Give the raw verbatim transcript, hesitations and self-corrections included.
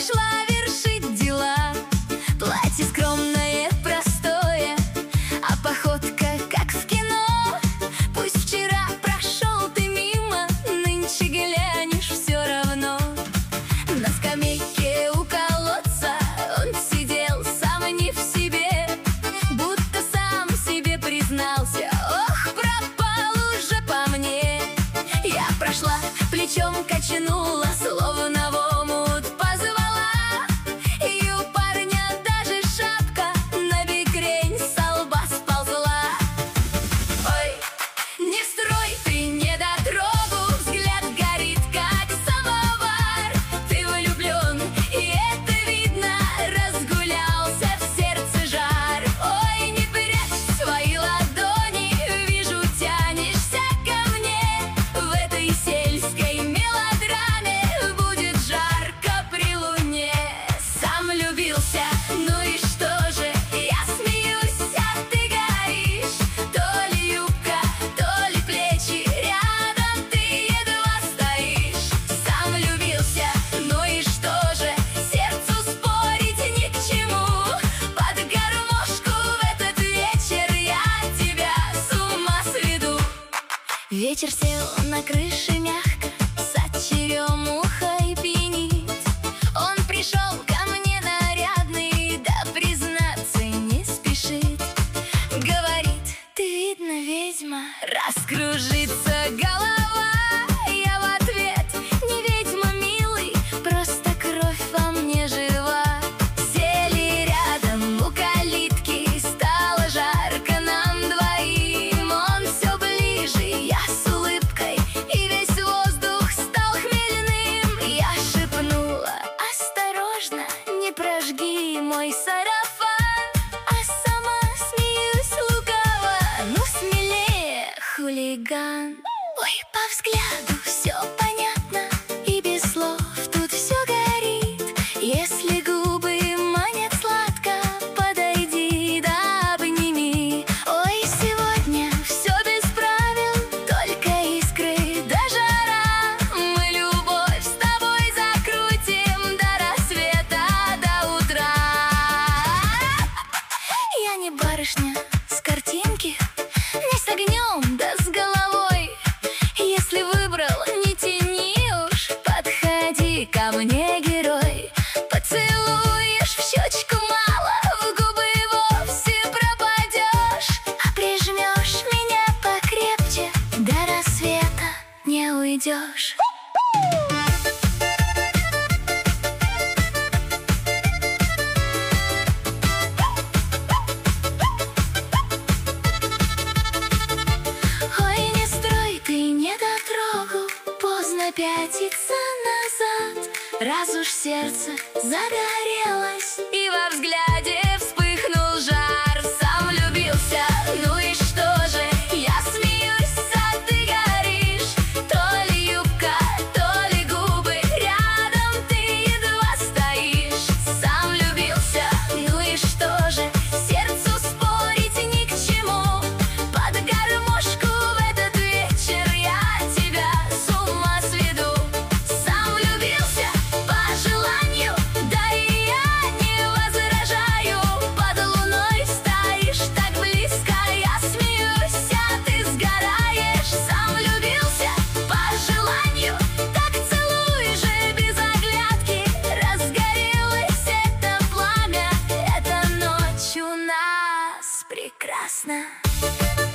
пошла вершить дела. Платье скромное, простое, а походка как в кино. Пусть вчера прошел ты мимо, нынче глянешь все равно. На скамейке у колодца он сидел сам не в себе, будто сам себе признался: ох, пропал уже по мне. Я прошла, плечом качнула, словно в омут позвала, и у парня даже шапка на бекрень со лба сползла. Ой, не строй ты недотрогу, взгляд горит как самовар. Ты влюблен, и это видно, разгулялся в сердце жар. Ой, не прячь свои ладони, вижу, тянешься ко мне. В этой сельской мелодраме будет жарко при луне. Сам влюбился, ну и что же, я смеюсь, а ты горишь. То ли юбка, то ли плечи, рядом ты едва стоишь. Сам влюбился, ну и что же, сердцу спорить ни к чему. Под гармошку в этот вечер я тебя с ума сведу. Ветер сел на крыше мягко, с черемухой пьянит. Он пришел ко мне нарядный, да признаться не спешит. Говорит: ты, видно, ведьма, раскружится голова. Я в ответ: не ведьма, милый, просто кровь во мне жива. Сели рядом у калитки, стало жарко нам двоим. Он все ближе, я с улыбкой, и весь воздух стал хмельным. Я шепнула: осторожно, не прожги мой сарафан. А сама смеюсь лукаво: ну смелее, хулиган. Ой, по взгляду все понятно, и без слов тут все горит. Если губы манят сладко, подойди да обними. Ой, сегодня все без правил, только искры да жара. Мы любовь с тобой закрутим до рассвета, до утра. Я не барышня с картинки, не с огнем, да с головой. Если выбрал, не тяни уж, подходи ко мне, герой. Поцелуешь в щечку мало, в губы вовсе пропадешь. А прижмешь меня покрепче, до рассвета не уйдешь. Ой, не строй ты недотрогу, поздно пятиться назад. Раз уж сердце загорелось, и во взгляде вспыхнул жар. Сам влюбился, ну и что же, я смеюсь, а ты горишь. То ли юбка, то ли губы, рядом ты едва стоишь. Сам влюбился, ну и что же, сердцу спорить ни к чему. Под гармошку в этот вечер я тебя с ума сведу. Сам влюбился по желанию, да и я не возражаю. Под луной стоишь так близко, я смеюсь, а ты сгораешь. Сам влюбился по желанию, так целуй же без оглядки. Разгорелось это пламя, эта ночь у нас прекрасна.